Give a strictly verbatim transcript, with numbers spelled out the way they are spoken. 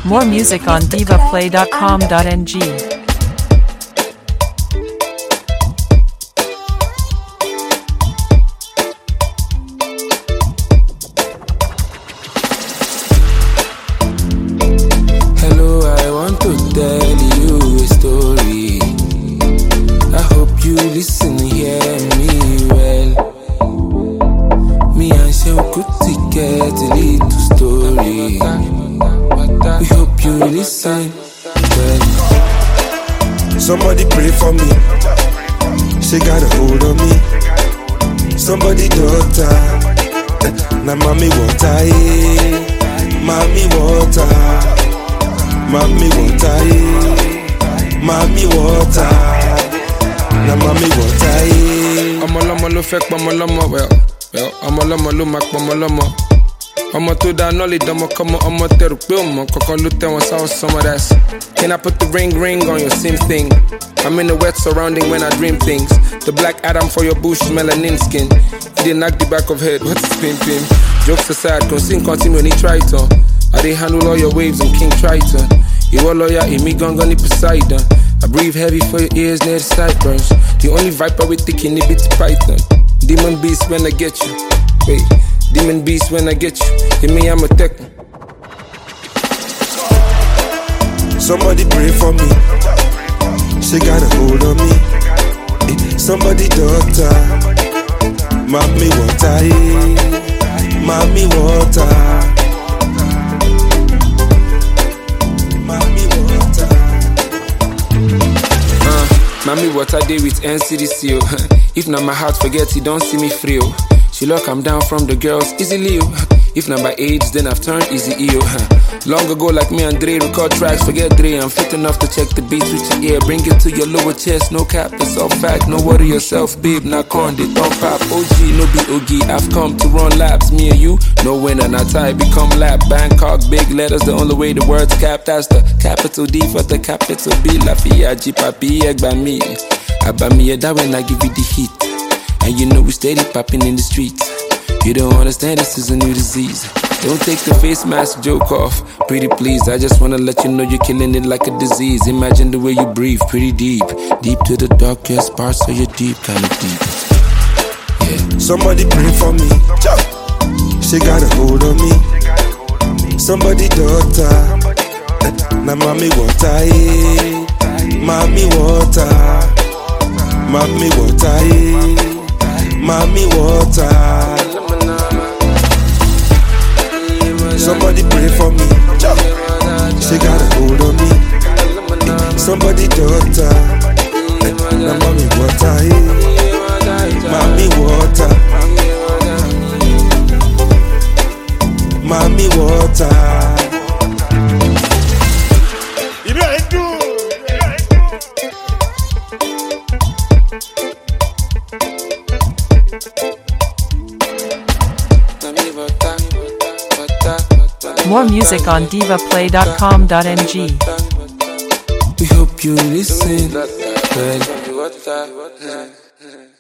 More music on diva play dot com dot n g. Hello, I want to tell you a story. I hope you listen, hear me well. Me and Shem could get a little story. We hope you listen well. Somebody pray for me. She got a hold on me. Somebody daughter. Now mommy water, eh. Mommy water. Mommy water, eh. Mommy water. Now mommy water, eh. I'm a lama lo fek, I'm a lama well. Well, I'm a lama lo mak, I'm a lama. I'm a to that knowledge, I'm a come on, I'm a terupilmo. Coco lute on south summer that's. Can I put the ring ring on your same thing? I'm in the wet surrounding when I dream things. The black Adam for your bush, melanin skin. He did knock the back of head, what's pim pim? Jokes aside, concern continue when he tried to. I did handle all your waves, I'm King Triton. You are lawyer, in me gon' gun Poseidon. I breathe heavy for your ears near the sideburns. The only viper with thick in the bit python. Demon beast when I get you. Wait, demon beast when I get you. Give me, I'm a tech. Somebody pray for me. She got a hold on me. Eh, somebody daughter. Mommy water, eh. Mommy water. Mommy water. Uh, mommy water day with N C D C. Oh. If not my heart forget, you don't see me free. Oh. She look I'm down from the girls easily. Oh. If not by age, then I've turned easy E O. Long ago, like me and Dre, record tracks, forget Dre. I'm fit enough to check the beats with your ear. Bring it to your lower chest, no cap, it's all fact. No worry yourself, babe, not con, they don't pop. O G, no be O G, I've come to run laps. Me and you, no winner, not tie, become lap. Bangkok, big letters, the only way the words cap. That's the capital D for the capital B. Lafia, G, Papi, egg by me. About me, that when I give you the heat. And you know we steady popping in the streets. You don't understand, this is a new disease. Don't take the face mask joke off. Pretty please, I just wanna let you know you're killing it like a disease. Imagine the way you breathe, pretty deep. Deep to the darkest parts of your deep, kind of deep. Yeah. Somebody pray for me. She got a hold on me. Somebody daughter. Now mommy water, eh. Mommy water. Mommy water, eh. Mommy water. Somebody pray for me. She got a hold on me. Somebody daughter. Now mommy water, eh. Mommy water. Mommy water. You know I do. More music on diva play dot com dot n g. We hope you listen well.